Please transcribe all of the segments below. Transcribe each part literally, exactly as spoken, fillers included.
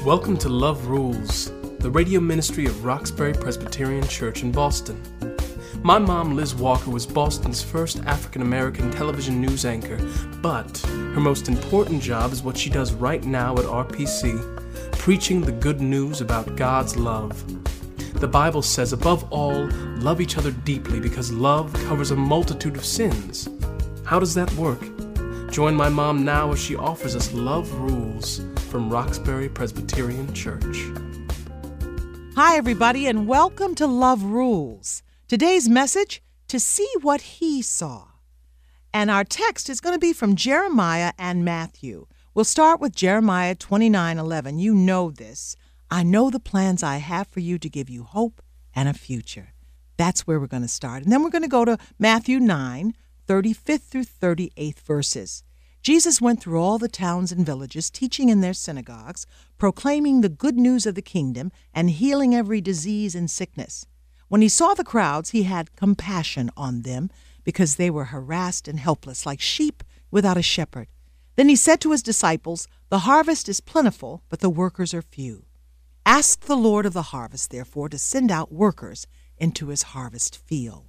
Welcome to Love Rules, the radio ministry of Roxbury Presbyterian Church in Boston. My mom, Liz Walker, was Boston's first African-American television news anchor, but her most important job is what she does right now at R P C, preaching the good news about God's love. The Bible says, above all, love each other deeply because love covers a multitude of sins. How does that work? Join my mom now as she offers us Love Rules from Roxbury Presbyterian Church. Hi, everybody, and welcome to Love Rules. Today's message, to see what he saw. And our text is going to be from Jeremiah and Matthew. We'll start with Jeremiah twenty-nine eleven. You know this. I know the plans I have for you to give you hope and a future. That's where we're going to start. And then we're going to go to Matthew nine, thirty-fifth through thirty-eighth verses. Jesus went through all the towns and villages, teaching in their synagogues, proclaiming the good news of the kingdom, and healing every disease and sickness. When he saw the crowds, he had compassion on them, because they were harassed and helpless, like sheep without a shepherd. Then he said to his disciples, "The harvest is plentiful, but the workers are few. Ask the Lord of the harvest, therefore, to send out workers into his harvest field."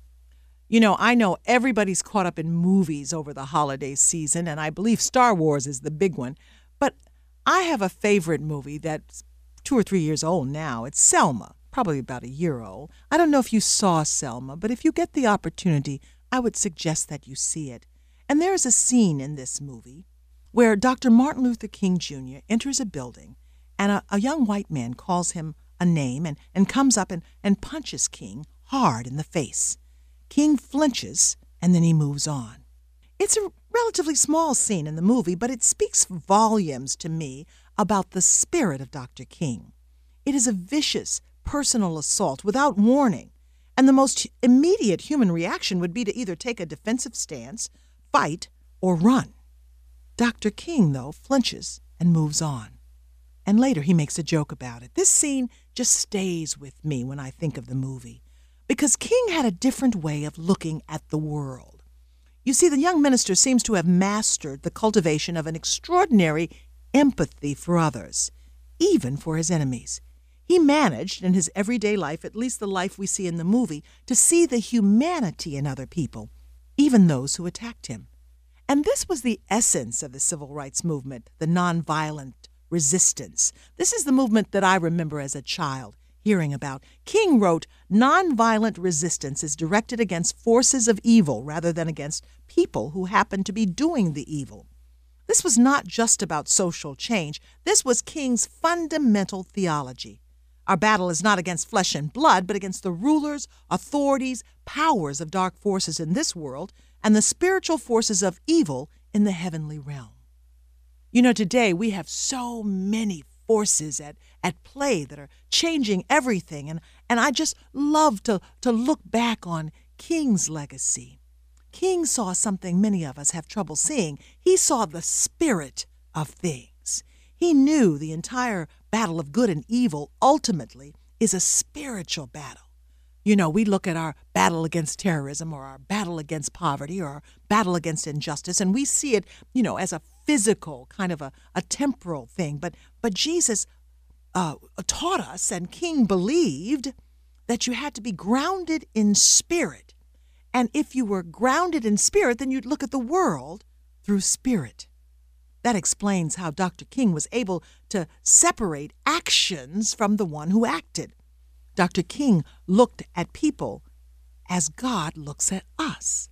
You know, I know everybody's caught up in movies over the holiday season, and I believe Star Wars is the big one. But I have a favorite movie that's two or three years old now. It's Selma, probably about a year old. I don't know if you saw Selma, but if you get the opportunity, I would suggest that you see it. And there is a scene in this movie where Doctor Martin Luther King Junior enters a building, and a, a young white man calls him a name and, and comes up and, and punches King hard in the face. King flinches, and then he moves on. It's a relatively small scene in the movie, but it speaks volumes to me about the spirit of Doctor King. It is a vicious, personal assault without warning, and the most immediate human reaction would be to either take a defensive stance, fight, or run. Doctor King, though, flinches and moves on. And later he makes a joke about it. This scene just stays with me when I think of the movie, because King had a different way of looking at the world. You see, the young minister seems to have mastered the cultivation of an extraordinary empathy for others, even for his enemies. He managed, in his everyday life, at least the life we see in the movie, to see the humanity in other people, even those who attacked him. And this was the essence of the civil rights movement, the nonviolent resistance. This is the movement that I remember as a child hearing about. King wrote, "Nonviolent resistance is directed against forces of evil rather than against people who happen to be doing the evil." This was not just about social change. This was King's fundamental theology. Our battle is not against flesh and blood, but against the rulers, authorities, powers of dark forces in this world, and the spiritual forces of evil in the heavenly realm. You know, today we have so many forces at, at play that are changing everything, and, and I just love to, to look back on King's legacy. King saw something many of us have trouble seeing. He saw the spirit of things. He knew the entire battle of good and evil ultimately is a spiritual battle. You know, we look at our battle against terrorism or our battle against poverty or our battle against injustice, and we see it, you know, as a physical, kind of a, a temporal thing. But but Jesus uh, taught us, and King believed, that you had to be grounded in spirit. And if you were grounded in spirit, then you'd look at the world through spirit. That explains how Doctor King was able to separate actions from the one who acted. Doctor King looked at people as God looks at us.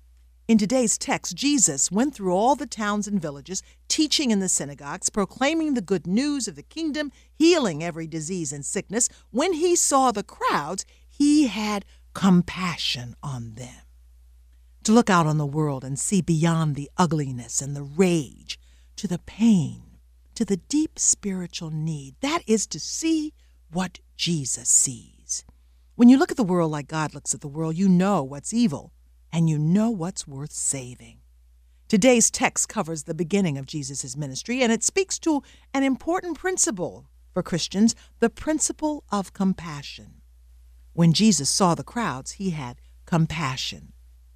In today's text, Jesus went through all the towns and villages, teaching in the synagogues, proclaiming the good news of the kingdom, healing every disease and sickness. When he saw the crowds, he had compassion on them. To look out on the world and see beyond the ugliness and the rage, to the pain, to the deep spiritual need, that is to see what Jesus sees. When you look at the world like God looks at the world, you know what's evil, and you know what's worth saving. Today's text covers the beginning of Jesus' ministry, and it speaks to an important principle for Christians, the principle of compassion. When Jesus saw the crowds, he had compassion.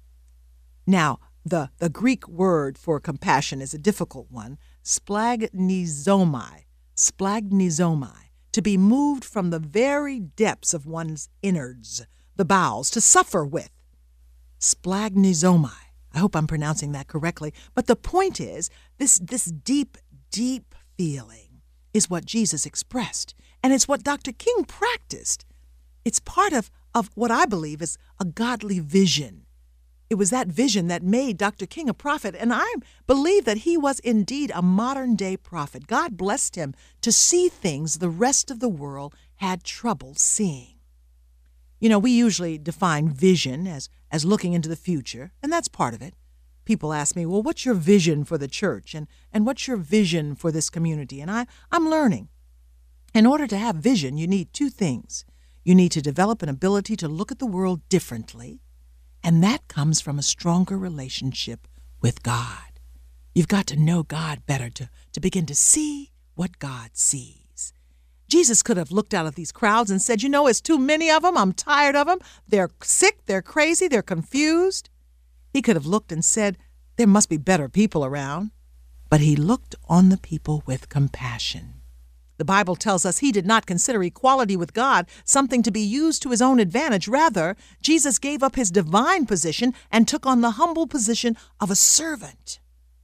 Now, the, the Greek word for compassion is a difficult one, splagnizomai. splagnizomai, to be moved from the very depths of one's innards, the bowels, to suffer with. Splagnizomai. I hope I'm pronouncing that correctly. But the point is, this, this deep, deep feeling is what Jesus expressed. And it's what Doctor King practiced. It's part of, of what I believe is a godly vision. It was that vision that made Doctor King a prophet. And I believe that he was indeed a modern-day prophet. God blessed him to see things the rest of the world had trouble seeing. You know, we usually define vision as, as looking into the future, and that's part of it. People ask me, well, what's your vision for the church? And, and what's your vision for this community? And I, I'm learning. In order to have vision, you need two things. You need to develop an ability to look at the world differently, and that comes from a stronger relationship with God. You've got to know God better to, to begin to see what God sees. Jesus could have looked out at these crowds and said, you know, it's too many of them. I'm tired of them. They're sick. They're crazy. They're confused. He could have looked and said, there must be better people around. But he looked on the people with compassion. The Bible tells us he did not consider equality with God something to be used to his own advantage. Rather, Jesus gave up his divine position and took on the humble position of a servant.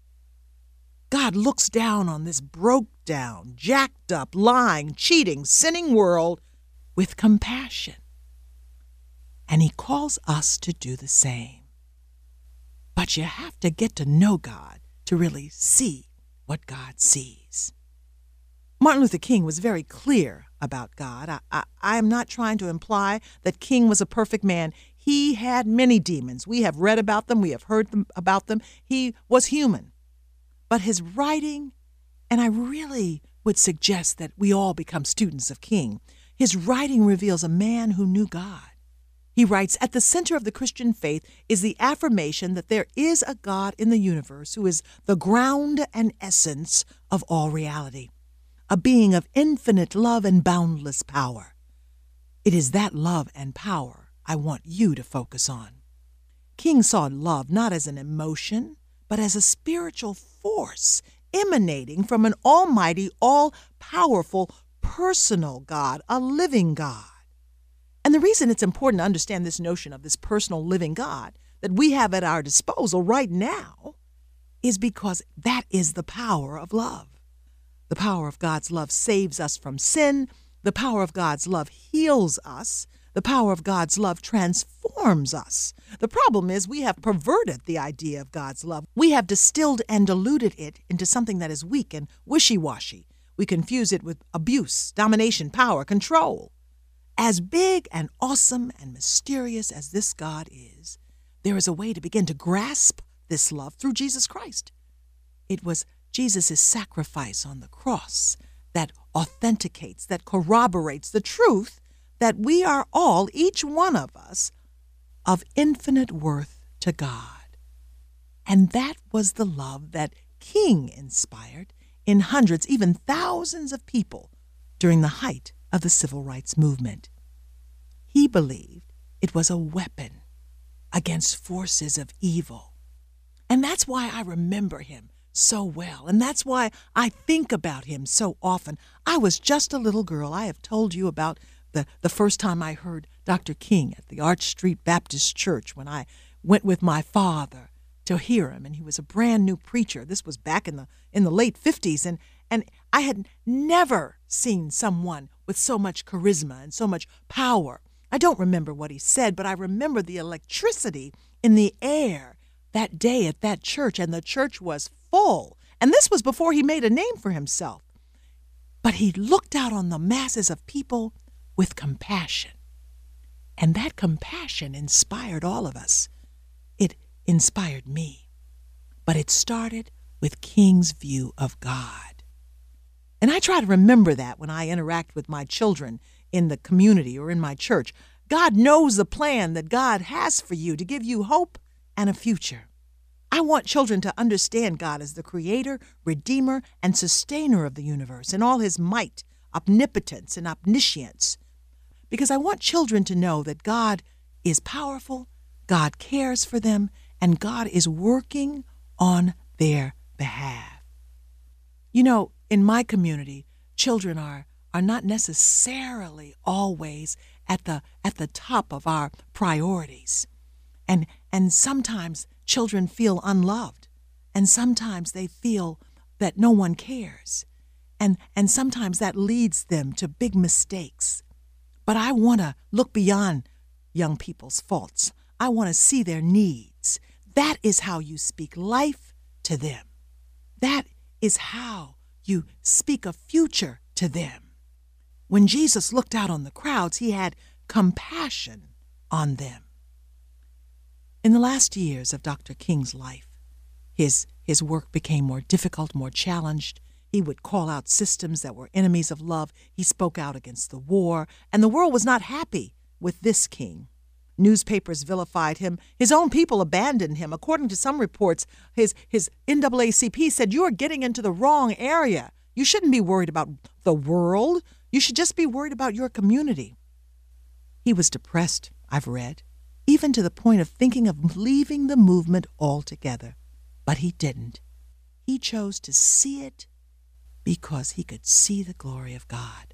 God looks down on this broke down, jacked up, lying, cheating, sinning world with compassion. And he calls us to do the same. But you have to get to know God to really see what God sees. Martin Luther King was very clear about God. I, I, I am not trying to imply that King was a perfect man. He had many demons. We have read about them. We have heard them, about them. He was human. But his writing, and I really would suggest that we all become students of King, his writing reveals a man who knew God. He writes, at the center of the Christian faith is the affirmation that there is a God in the universe who is the ground and essence of all reality, a being of infinite love and boundless power. It is that love and power I want you to focus on. King saw love not as an emotion, but as a spiritual force emanating from an almighty, all-powerful, personal God, a living God. And the reason it's important to understand this notion of this personal living God that we have at our disposal right now is because that is the power of love. The power of God's love saves us from sin. The power of God's love heals us. The power of God's love transforms us. The problem is we have perverted the idea of God's love. We have distilled and diluted it into something that is weak and wishy-washy. We confuse it with abuse, domination, power, control. As big and awesome and mysterious as this God is, there is a way to begin to grasp this love through Jesus Christ. It was Jesus' sacrifice on the cross that authenticates, that corroborates the truth that we are all, each one of us, of infinite worth to God. And that was the love that King inspired in hundreds, even thousands of people during the height of the civil rights movement. He believed it was a weapon against forces of evil. And that's why I remember him so well. And that's why I think about him so often. I was just a little girl. I have told you about the, the first time I heard Doctor King at the Arch Street Baptist Church when I went with my father to hear him. And he was a brand new preacher. This was back in the in the late fifties. And, and I had never seen someone with so much charisma and so much power. I don't remember what he said, but I remember the electricity in the air that day at that church, and the church was full. And this was before he made a name for himself. But he looked out on the masses of people with compassion. And that compassion inspired all of us. It inspired me. But it started with King's view of God. And I try to remember that when I interact with my children in the community or in my church. God knows the plan that God has for you to give you hope and a future. I want children to understand God as the creator, redeemer, and sustainer of the universe in all his might, omnipotence, and omniscience. Because I want children to know that God is powerful, God cares for them, and God is working on their behalf. You know, in my community, children are are not necessarily always at the at the top of our priorities. And and sometimes children feel unloved, and sometimes they feel that no one cares. And and sometimes that leads them to big mistakes. But I want to look beyond young people's faults. I want to see their needs. That is how you speak life to them. That is how you speak a future to them. When Jesus looked out on the crowds, he had compassion on them. In the last years of Doctor King's life, his, his work became more difficult, more challenged. He would call out systems that were enemies of love. He spoke out against the war, and the world was not happy with this king. Newspapers vilified him. His own people abandoned him. According to some reports, his, his N double A C P said, "You are getting into the wrong area. You shouldn't be worried about the world. You should just be worried about your community." He was depressed, I've read, even to the point of thinking of leaving the movement altogether. But he didn't. He chose to see it because he could see the glory of God.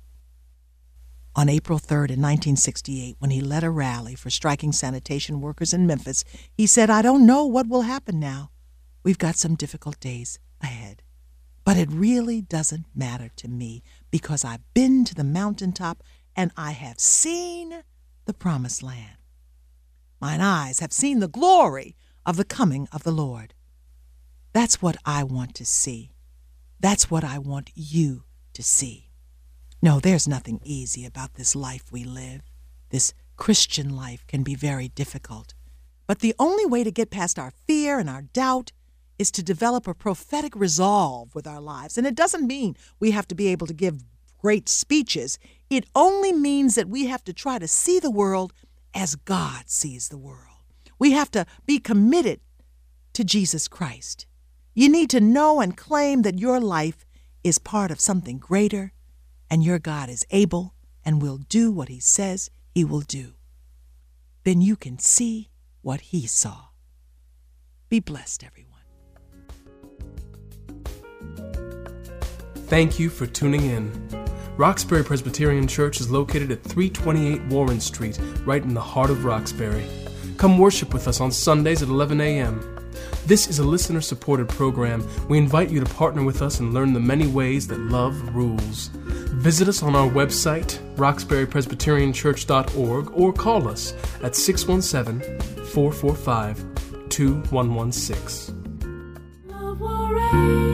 On April third in nineteen sixty-eight, when he led a rally for striking sanitation workers in Memphis, he said, "I don't know what will happen now. We've got some difficult days ahead. But it really doesn't matter to me because I've been to the mountaintop and I have seen the promised land. Mine eyes have seen the glory of the coming of the Lord." That's what I want to see. That's what I want you to see. No, there's nothing easy about this life we live. This Christian life can be very difficult. But the only way to get past our fear and our doubt is to develop a prophetic resolve with our lives. And it doesn't mean we have to be able to give great speeches. It only means that we have to try to see the world as God sees the world. We have to be committed to Jesus Christ. You need to know and claim that your life is part of something greater, and your God is able and will do what he says he will do. Then you can see what he saw. Be blessed, everyone. Thank you for tuning in. Roxbury Presbyterian Church is located at three twenty-eight Warren Street, right in the heart of Roxbury. Come worship with us on Sundays at eleven a.m. This is a listener-supported program. We invite you to partner with us and learn the many ways that love rules. Visit us on our website, roxbury presbyterian church dot org, or call us at six one seven, four four five, two one one six. Love will reign.